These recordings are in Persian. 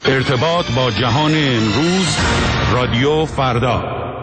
ارتباط با جهان امروز، رادیو فردا.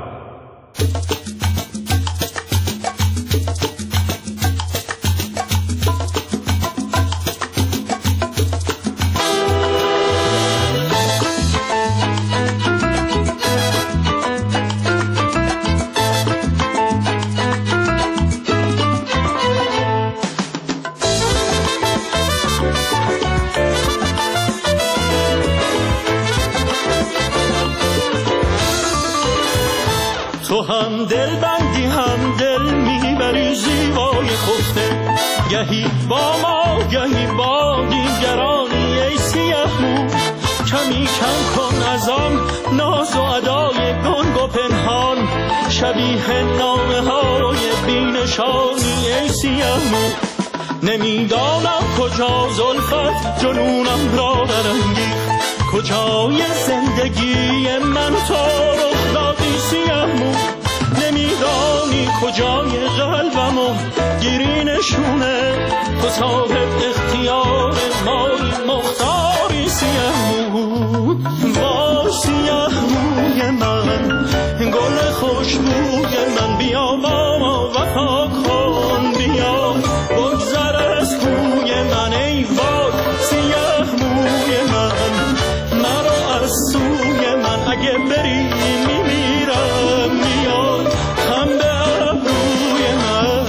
تو هم دل بندی هم دل میبری زیبای خفته، گهی با ما گهی با دیگرانی. ای سیاه مو کمی کم کن از آن ناز و ادای گنگ و پنهان، شبیه نامه های بینشانی. ای سیاه مو نمیدانم کجا زلفت جنونم را برانگیخت، کجای زندگی من تو رخ دادی سیاه مو. نمیدانی کجای قلبمو گیری نشونه، تو صاحب اختیار مایی مختاری سیاه مو. با سیاه موی من گل خوشبوی من، بیا با ما وفا کن، بیا بگذر از کوی من. ای وای سیاه موی من، مرا از سوی من اگه بری میمیرم، بیا هم به ابروی من.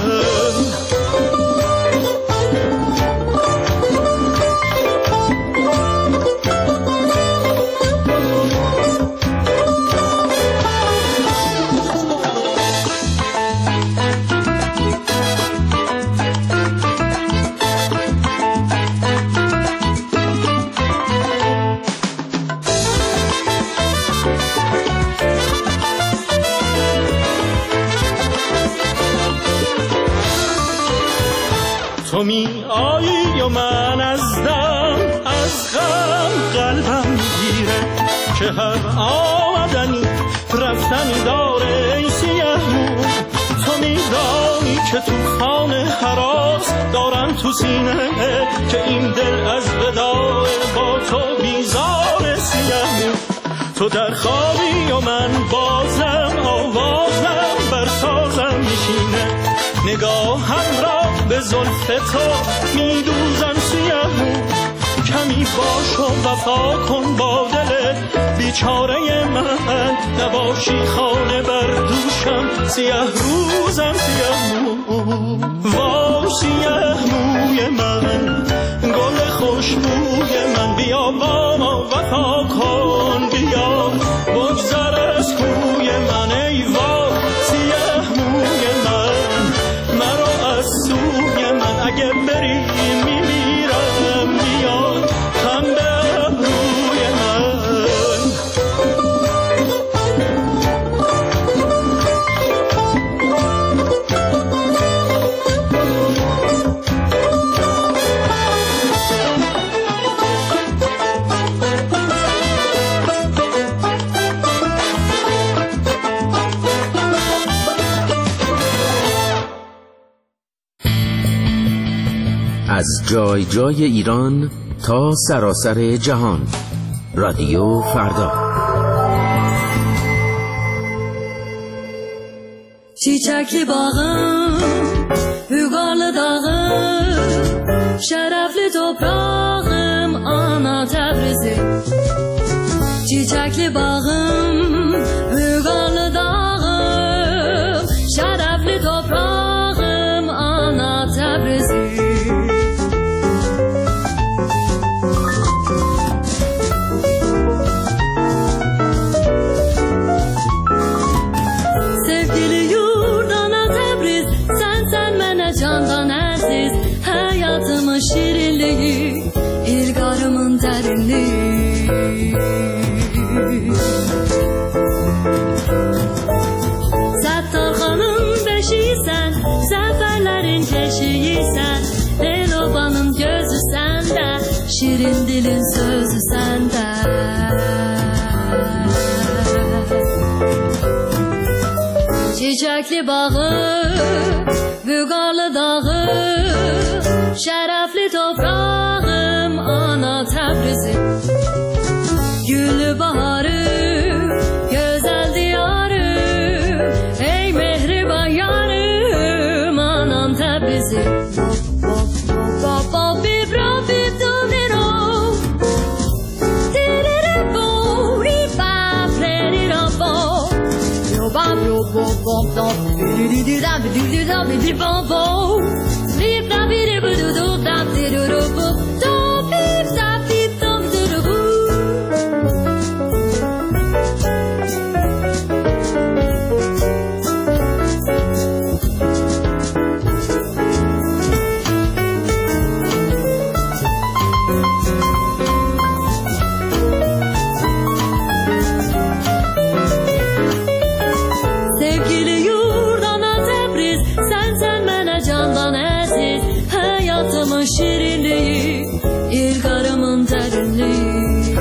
تو می آیی و من از دم از غم قلبم میگیره، که هر آمدنی رفتنی داره. ای سیاه مو تو میدانی که توفان هراس دارم تو سینه، که این دل از وداع با تو بیزار. سیاه مو تو در خوابی و من بازم آوازم بر سازم میشینه، نگاهم را به زلف تو میدوزم سیاه مو. کمی باش و وفا کن با دل بیچاره من، نباشی خانه بر دوشم سیاه روزم سیاه مو. وا سیاه موی من گل خوشبوی من، بیا با ما وفا کن، بیا بگذر از کوی من. ای وا سیاه موی من، مرا از سوی من اگه بری میمیرم، بیا هم به ابروی من. از جای جای ایران تا سراسر جهان، رادیو فردا. Çiçekli bağım, hügarlı dağım, şerefli toprağım, ana Tebrizi. Çiçekli bağım, hügarlı dağım, şerefli toprağım, ana Tebrizi. Candan aziz hayatımın şirinliği, ilgarımın derinliği. Sattarxanın beşiysen, zaferlerin keşiysen, Delobanın gözü sende, şirin dilin sözü sende. Çiçekli bağı, Vügarlı dağı, şerefli toprağım, ana Tebrizi. şirinliği, İlgarımın derinliği.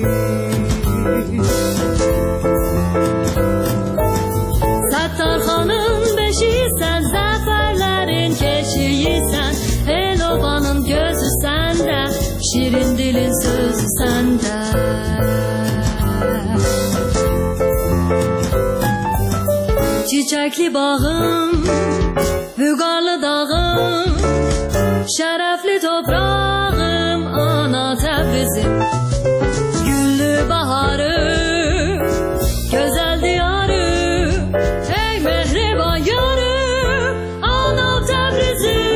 Sattarxanın beşiysen, zaferlerin keçiysen, el obanın gözü sende, şirin dilin sözü sende. Çiçekli bağım, vügarlı dağım, şərəfli toprağım, ana Təbrizim. Güllü baharım, gözəl diyarım, ey mehriban yarım, ana Təbrizim.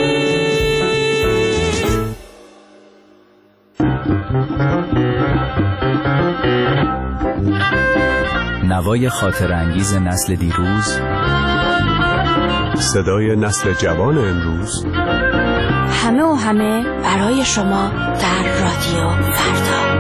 نوای خاطرانگیز نسل دیروز، صدای نسل جوان امروز، همه و همه برای شما در رادیو فردا.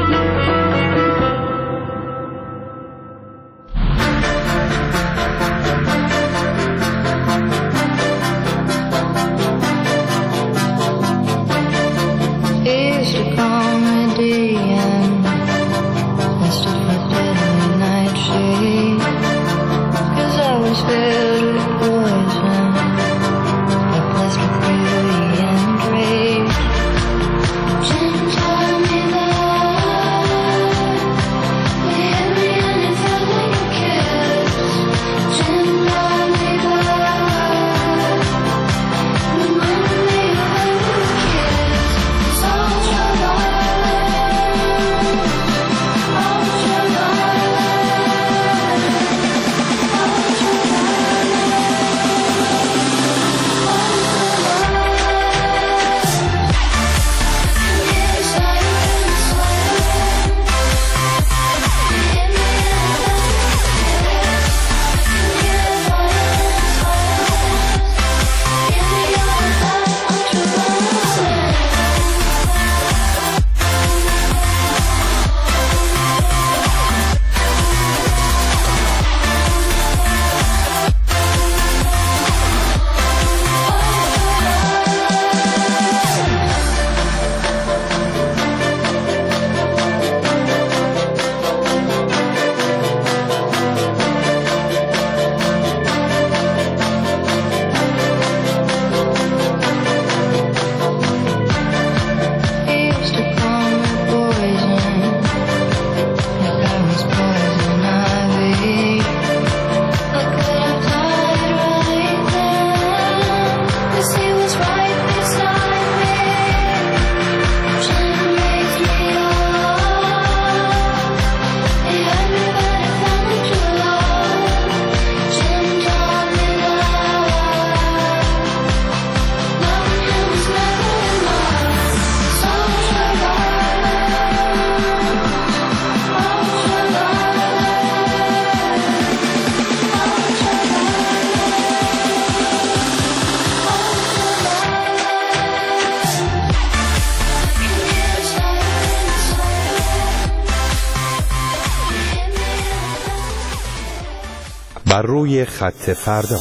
بر روی خط فردا.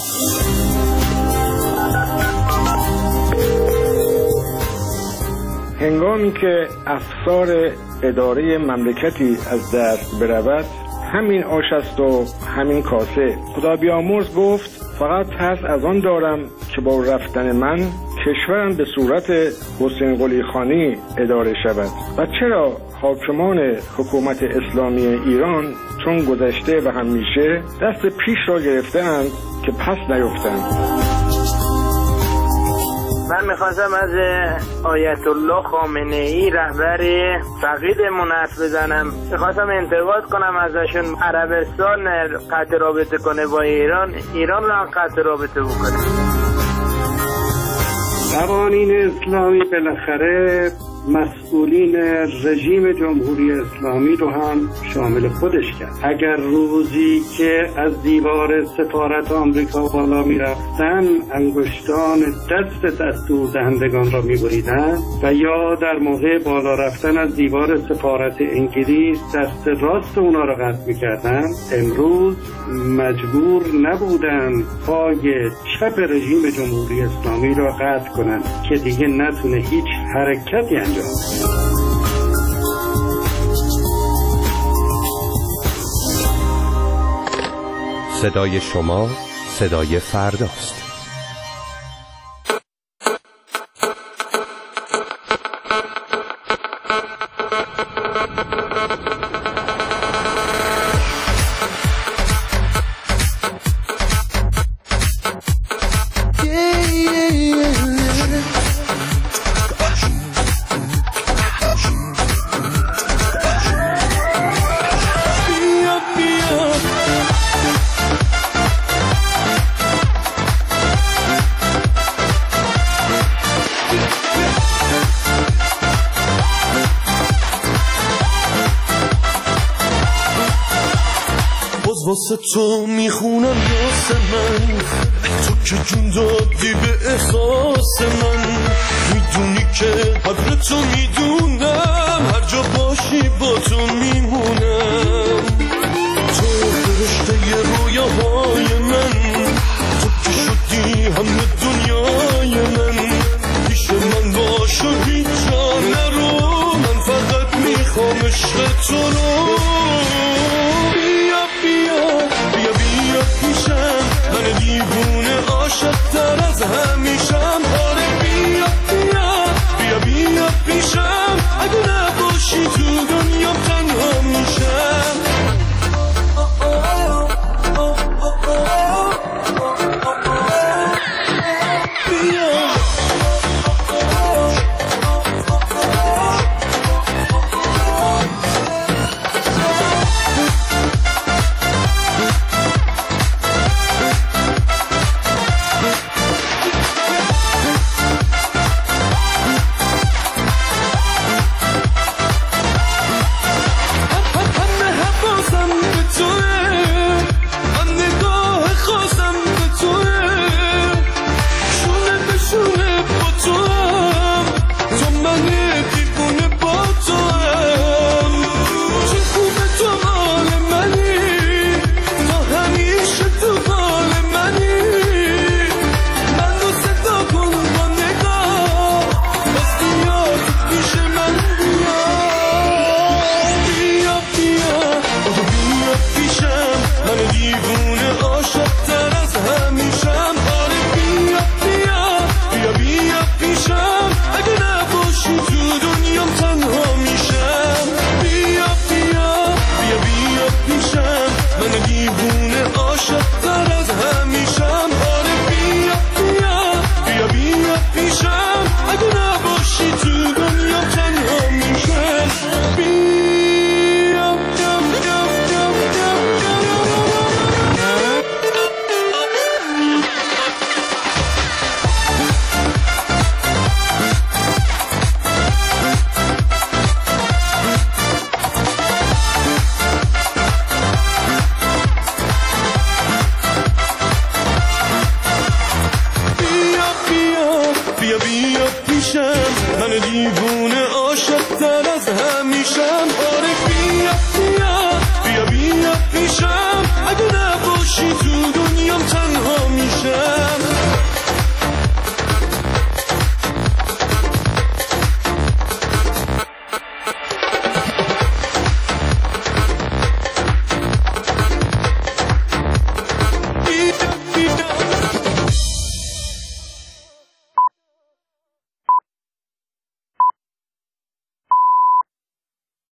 هنگامی که افسار اداره مملکتی از دست برود، همین آش است و همین کاسه. خدا بیامرز گفت فقط ترس از آن دارم که با رفتن من کشورم به صورت حسین قلی خانی اداره شود. و چرا حاکمان حکومت اسلامی ایران چون گذشته و همیشه دست پیش را گرفتند که پس نیفتند. من میخواستم از آیت الله خامنه ای رهبر فقیدمون حرف بزنم. میخواستم انتقاد کنم ازشون عربستان قطع رابطه کنه با ایران رو هم قطع رابطه بکنه. قوانین اسلامی بالاخره مسئولین رژیم جمهوری اسلامی رو هم شامل خودش کرد. اگر روزی که از دیوار سفارت آمریکا بالا می رفتن انگشتان دست دستور دهندگان را می بریدن و یا در موقع بالا رفتن از دیوار سفارت انگلیس دست راست اونا را قطع می کردن، امروز مجبور نبودن پای چپ رژیم جمهوری اسلامی را قطع کنن که دیگه نتونه هیچ حرکتی انجام. صدای شما صدای فرداست. واسه تو میخونم یاسمن، تو که جون دادی به احساس من. میدونی که قدر تو میدونم، هر جا باشی با تو میمونم. تو فرشته رویاهای من، تو که شدی همه دنیای من. پیش من باش و هیچ جا نرو، من فقط میخوام عشق تو رو. من دیوونه عاشق‌تر از همیشم. آره بیا بیا بیا بیا پیشم، اگه نباشی تو دنیام تنها میشم. پیشم، اگه نباشی تو دنیام تنها